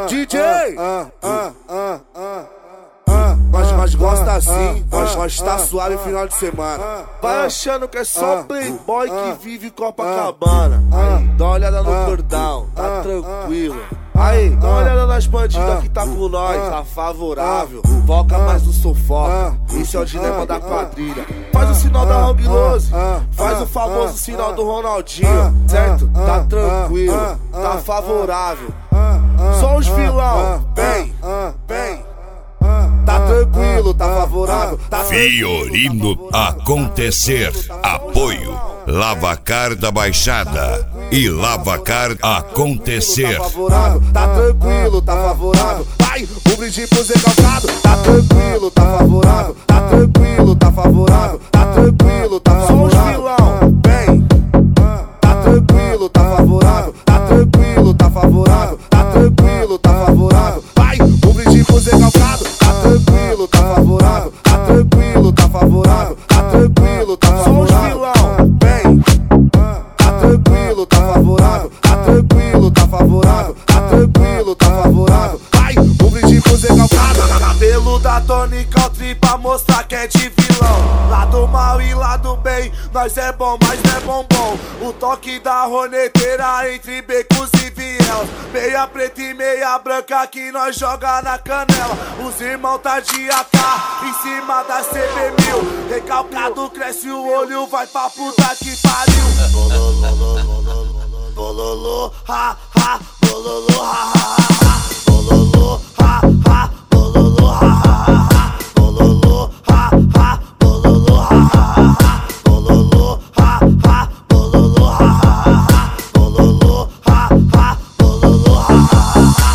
DJ! Nós gosta assim, nós tá suave final de semana. Vai achando que é só playboy que vive Copacabana. Dá uma olhada no cordão, tá tranquilo. Aí, dá uma olhada nas bandidas que tá com nós, tá favorável. Foca mais no sufoca, esse é o dilema da quadrilha. Faz o sinal da Rob Lose, faz o famoso sinal do Ronaldinho, certo? Tá tranquilo, tá favorável. Só os vilão, vem. Tá tranquilo, tá favorável, tá Fiorino Acontecer. Apoio Lavacar da Baixada e Lavacar Acontecer. Tá tranquilo, tá favorável. Vai, um brinde pro Zé Calcado. Tá tranquilo, tá favorável. Tá tranquilo, tá favorável. Tá tranquilo, tá favorável. Só os vilão, vem. Tá tranquilo, tá favorável. Tá tranquilo, tá favorável. Tá tranquilo, tá favorável. Vai, um brinde pro Zé Calcado. Tá tranquilo, tá favorável. Tá tranquilo, tá favorável. Tá tranquilo, tá favorável. Só os vilão, vem. Tá tranquilo, tá favorável. Tá tranquilo, tá favorável. Tá tranquilo, tá favorável. Vai, um brinde pro Zé Calcado. Cabelo da Tony Country pra mostrar que é de vilão. Lado mal e lado bem, nós é bom, mas não é bombom. O toque da roneteira entre becos e vielas. Meia preta e meia branca que nós joga na canela. Os irmãos tá de AK em cima da CB1000. Recalcado cresce o olho, vai pra puta que pariu. Bololô, ha, ha, bololô, ha, ha, ha. Bololô, ha, ha, bololô, ha, ha, ha. Bololô, ha, ha, bololô, ha, ha, ha. Bololô, ha, ha, bololô, ha, ha, ha. Bololô, ha, ha, bololô, ha, ha, ha.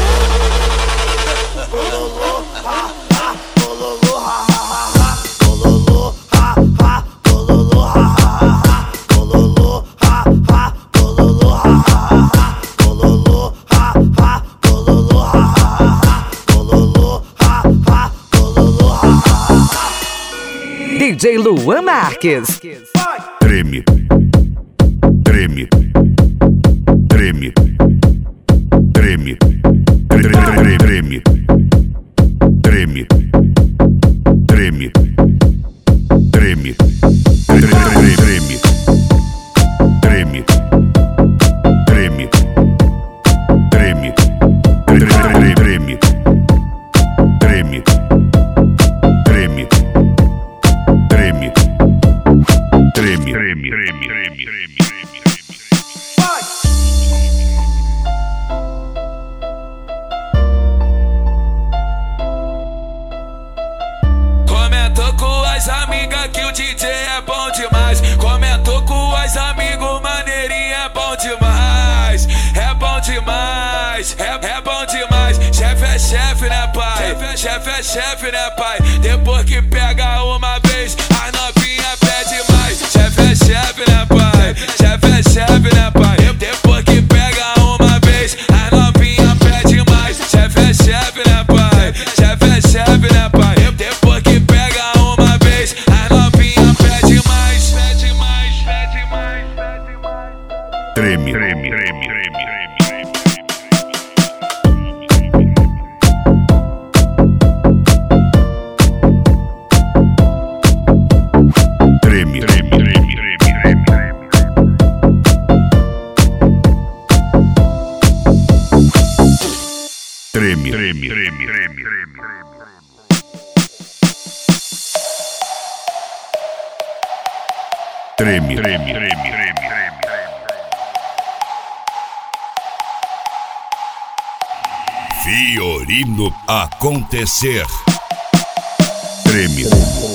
Bololô, ha, ha, bololô, ha, ha, ha. Bololô, ha, ha, bololô, ha, ha, ha. Bololô, ha, ha, bololô, ha, ha, ha. Bololô, ha, ha, bololô, ha, ha, ha. Bololô, ha, ha, bololô, ha, ha, ha. DJ Luan Marques. Treme, treme, treme, treme, treme, treme, treme, treme, treme, treme, treme, treme, treme, treme, treme, treme, treme. Comentou com as amigas que o DJ é bom demais. Comentou com as amigos, maneirinho é bom demais. É bom demais, é bom demais. Chefe é chefe, né, pai? Chefe é chefe, né, pai? Depois que pega uma vez, a novinha pede mais. Chefe é chefe, né, pai? Chefe é chefe, né, pai? Depois que pega uma vez, a novinha pede mais. Chefe é chefe, né, pai? Chefe é chefe, né, pai? Depois que pega uma vez, a novinha pede mais. Pede mais, pede mais, pede mais. Treme, treme, treme, treme. Treme, treme, treme, treme, treme, treme, treme, treme. Treme, treme, treme, treme. Fiorino Acontecer. Treme.